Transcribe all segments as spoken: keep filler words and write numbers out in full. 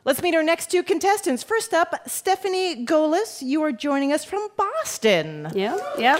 Let's meet our next two contestants. First up, Stephanie Golis. You are joining us from Boston. Yep, yep.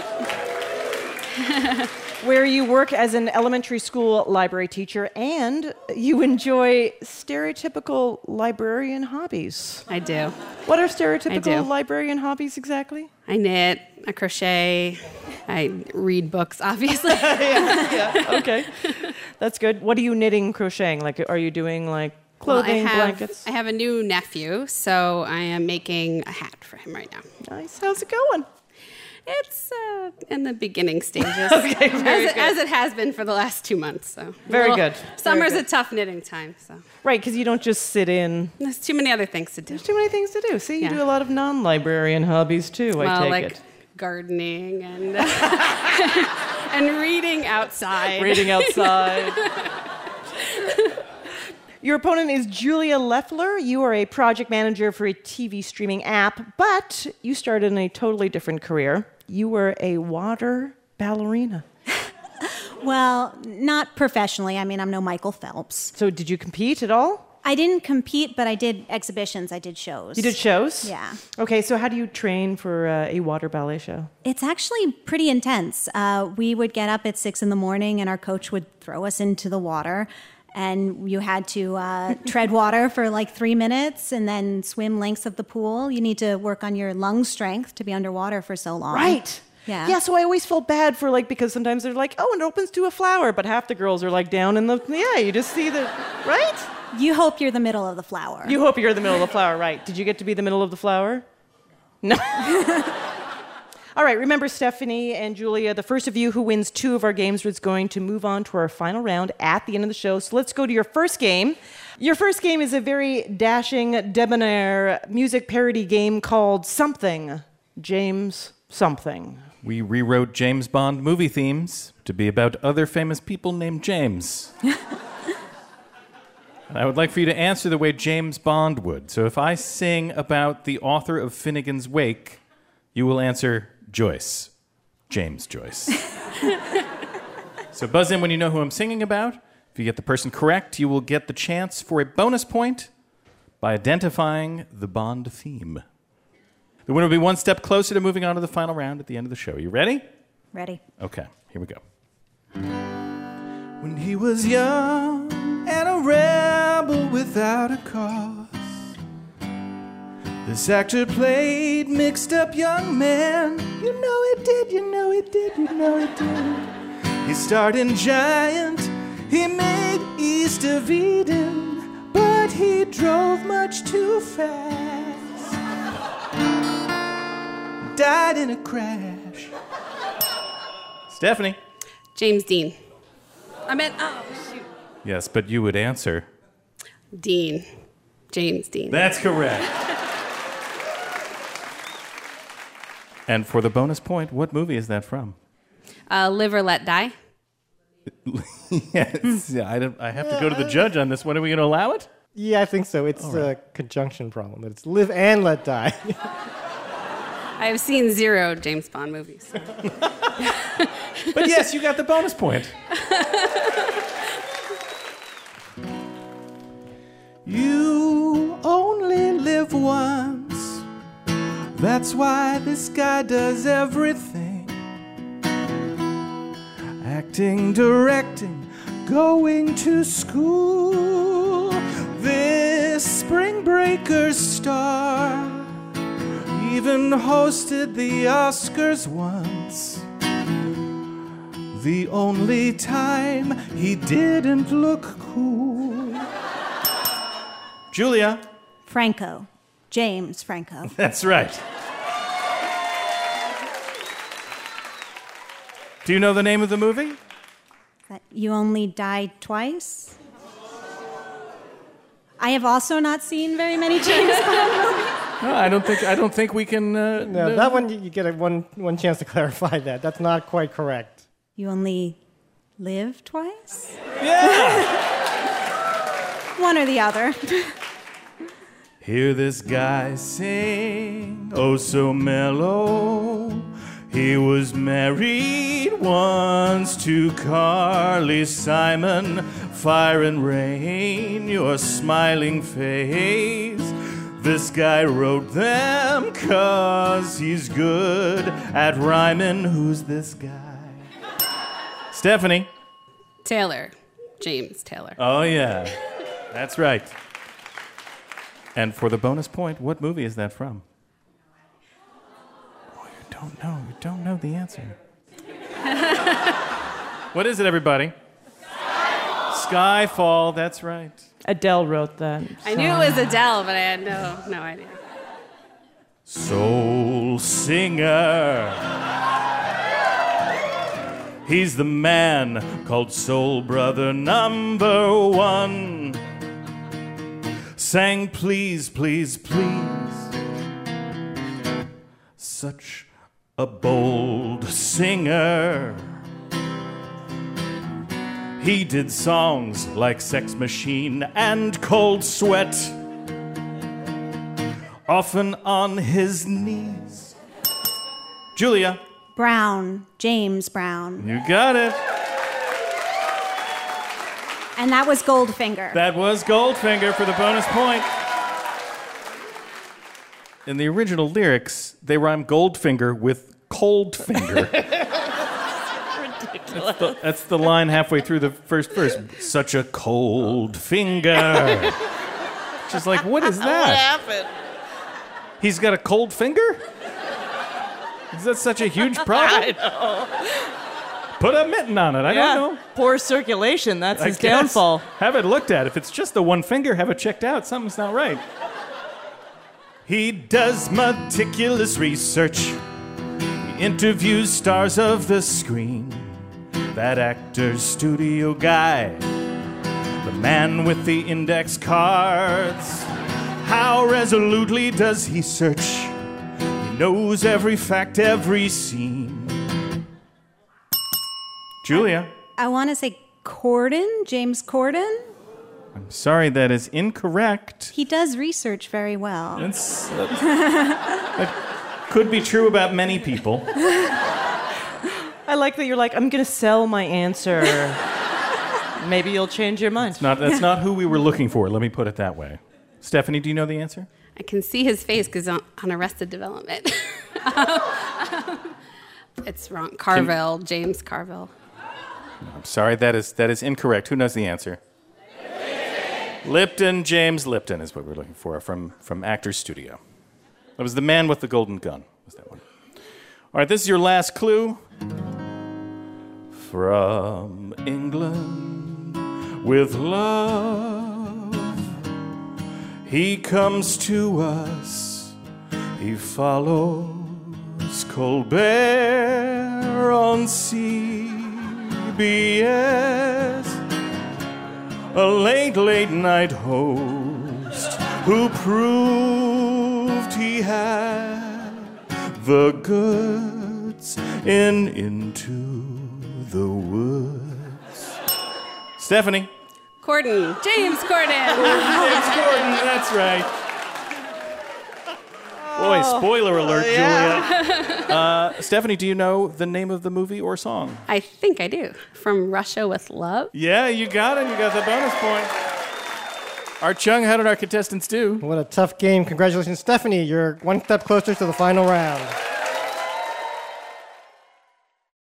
Where you work as an elementary school library teacher and you enjoy stereotypical librarian hobbies. I do. What are stereotypical do. librarian hobbies exactly? I knit, I crochet, I read books, obviously. yeah, yeah, okay. That's good. What are you knitting, crocheting? Like, are you doing like clothing, well, I have, blankets? I have a new nephew, so I am making a hat for him right now. Nice. How's it going? It's uh, in the beginning stages, okay, very as, it, good. as it has been for the last two months. So Very Well, good. Summer's Very a good. tough knitting time, so Right, because you don't just sit in. there's too many other things to do. There's too many things to do. See, you Yeah. do a lot of non-librarian hobbies too, I well, take like it. gardening and uh, and reading outside. Reading outside. Your opponent is Julia Leffler. You are a project manager for a T V streaming app, but you started in a totally different career. You were a water ballerina. Well, not professionally. I mean, I'm no Michael Phelps. So did you compete at all? I didn't compete, but I did exhibitions. I did shows. You did shows? Yeah. Okay, so how do you train for uh, a water ballet show? It's actually pretty intense. Uh, we would get up at six in the morning, and our coach would throw us into the water. And you had to uh, tread water for like three minutes and then swim lengths of the pool. You need to work on your lung strength to be underwater for so long. Right. Yeah. Yeah, so I always felt bad for like, because sometimes they're like, oh, it opens to a flower, but half the girls are like down in the, yeah, you just see the, right? You hope you're the middle of the flower. You hope you're in the middle of the flower, right. Did you get to be the middle of the flower? No. All right, remember, Stephanie and Julia, the first of you who wins two of our games is going to move on to our final round at the end of the show. So let's go to your first game. Your first game is a very dashing, debonair music parody game called Something, James Something. We rewrote James Bond movie themes to be about other famous people named James. And I would like for you to answer the way James Bond would. So if I sing about the author of Finnegan's Wake, you will answer Joyce. James Joyce. So buzz in when you know who I'm singing about. If you get the person correct, you will get the chance for a bonus point by identifying the Bond theme. The winner will be one step closer to moving on to the final round at the end of the show. You ready? Ready. Okay, here we go. When he was young and a rebel without a cause, this actor played mixed up young man. You know he did, you know he did, you know he did. He starred in Giant, he made East of Eden, but he drove much too fast. Died in a crash. Stephanie. James Dean. I meant, oh, shoot. Yes, but you would answer. Dean. James Dean. That's correct. And for the bonus point, what movie is that from? Uh, Live or Let Die. Yes, yeah, I, don't, I have to go to the judge on this one. Are we going to allow it? Yeah, I think so. It's a conjunction problem. It's live and let die. I have seen zero James Bond movies. So. But yes, you got the bonus point. You only live once. That's why this guy does everything. Acting, directing, going to school. This spring breaker star even hosted the Oscars once. The only time he didn't look cool. Julia. Franco. James Franco. That's right. Do you know the name of the movie? That You Only Die Twice? I have also not seen very many James Bond movies. No, I don't think I don't think we can. Uh, No, that one you you get a one one chance to clarify that. That's not quite correct. You only live twice? Yeah. One or the other. Hear this guy sing, oh so mellow. He was married once to Carly Simon, fire and rain, your smiling face. This guy wrote them 'cause he's good at rhyming. Who's this guy? Stephanie. Taylor. James Taylor. Oh, yeah. That's right. And for the bonus point, what movie is that from? Oh, you don't know. You don't know the answer. What is it, everybody? Skyfall. Skyfall, that's right. Adele wrote that. I knew it was Adele, but I had no, no idea. Soul singer. He's the man called Soul Brother Number One. Sang Please, Please, Please. Such a bold singer. He did songs like Sex Machine and Cold Sweat, often on his knees. Julia. Brown, James Brown. You got it. And that was Goldfinger. That was Goldfinger for the bonus point. In the original lyrics, they rhyme Goldfinger with Coldfinger. That's the, that's the line halfway through the first verse. Such a cold finger. Just like, what is that? What happened? He's got a cold finger? Is that such a huge problem? I know. Put a mitten on it. I Yeah. don't know. Poor circulation. That's I his guess. downfall. Have it looked at. If it's just the one finger, have it checked out. Something's not right. He does meticulous research. He interviews stars of the screen. That actor's studio guy. The man with the index cards. How resolutely does he search? He knows every fact, every scene. Julia. I want to say Corden, James Corden. I'm sorry, that is incorrect. He does research very well. That's, uh, that could be true about many people. I like that you're like, I'm going to sell my answer. Maybe you'll change your mind. Not, that's not who we were looking for, let me put it that way. Stephanie, do you know the answer? I can see his face because on, on Arrested Development. It's wrong. Carville, James Carville. I'm sorry, that is that is incorrect. Who knows the answer? Lipton. Lipton, James Lipton is what we're looking for from, from Actors Studio. That was the man with the golden gun, was that one. All right, this is your last clue. From England with love, he comes to us, he follows Colbert on C B S, a late, late night host who proved he had the goods in Into the Woods. Stephanie. Corden, James Corden. James Corden, that's right. Boy, spoiler alert, Julia. Uh, Stephanie, do you know the name of the movie or song? I think I do. From Russia with Love. Yeah, you got it. You got the bonus point. Art Chung, how did our contestants do? What a tough game. Congratulations, Stephanie. You're one step closer to the final round.